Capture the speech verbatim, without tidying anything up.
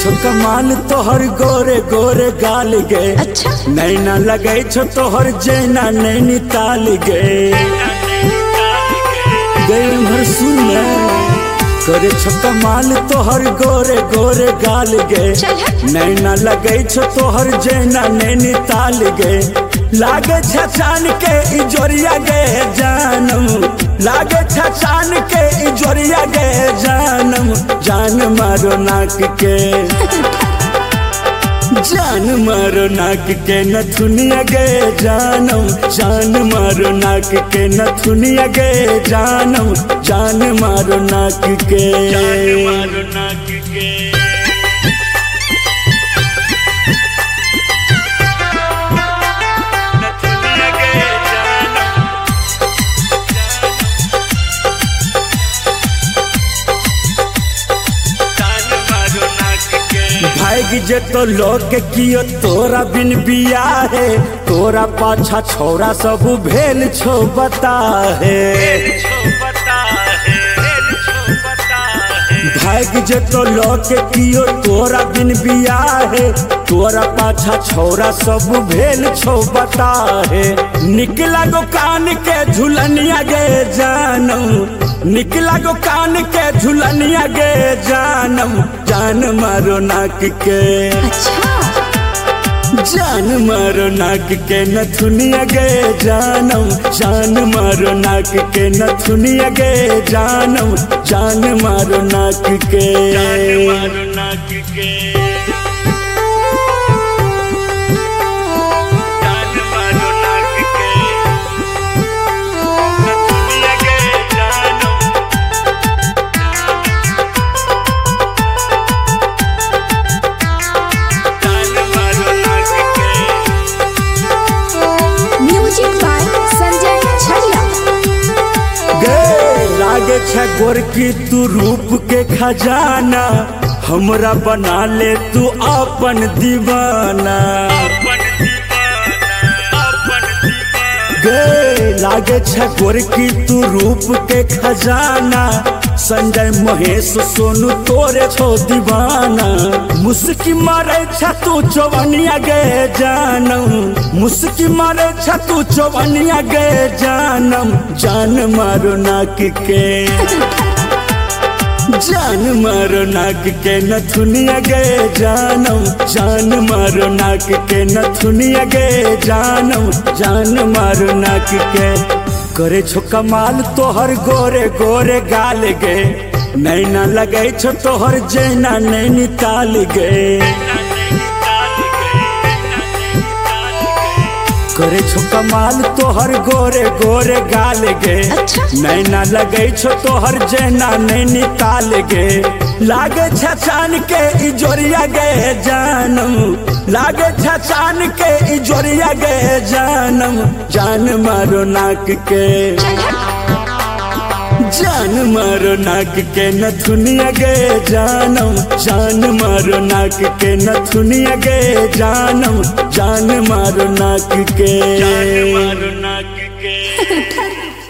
छो कमाल तोहर गोरे गोरे गाल गे। अच्छा नैना लगे छो तोहर जैना नैनीताल गे। गए भर सुन करे छो कमाल तोहर गोरे गोरे गाल गे। नैना लगे छो तोहर जैना नैनीताल गे। लागे छान के इजोरिया गे जानम, लागे छान के इजोरिया गे जानम। जान मारो नाक के जान मारो नाक के नथुनिया गे जानम। जान मारो नाक के नथुनिया गे जानम। जान मारो नाक के जान मारो नाक के जे तो लोग के कियो तोरा बिन बिया है। तोरा पाछा छोरा सब भेल छो बता है। भाग जे तो लोग के कियो तोरा बिन बिया है। तोरा पाछा छोरा सब भेल छो बता है। निकला गो कान के झुलनिया गे जानम, निकला गो कान के झुलनिया गे जानम। जान मारो नाक के जान मारो नाक के नथुनिया गे जानम। जान मारो नाक के नथुनिया गे जानम। जान मारो नाक के जान मारो नाक के गोरकी तू रूप के खजाना। हमरा बना ले तू अपन दीवाना। गे लागे छ गोरकी तू रूप के खजाना। संजय महेश सोनू तोरे छो दीवाना। मुस्की मारे छ तू चौवनिया गे जानम, मुस्की मारे छ तू चौवनिया गे जानम। जान मारो नाक के जान मारो नाक के नथुनिया गे जानम। जान मारो नाक के नथुनिया गे जानम। जान मारो नाक के करे छो कमाल तोहर गोरे गोरे गाल गे। नैना लगे छो तोहर जैना नैनीताल गे। करे छो कमाल तोहर गोरे गोरे गाल गे। नैना लगे छो तोहर जैना नैनीताल गे। लागे छान के इजोरिया गे जानम, लागे छान के इजोरिया गे जानम। जान मारो नाक के जान मारो नाक के नथुनिया गे जानम। जान मारो नाक के नथुनिया गे जानम। जान मारो नाक के जान मारो नाक के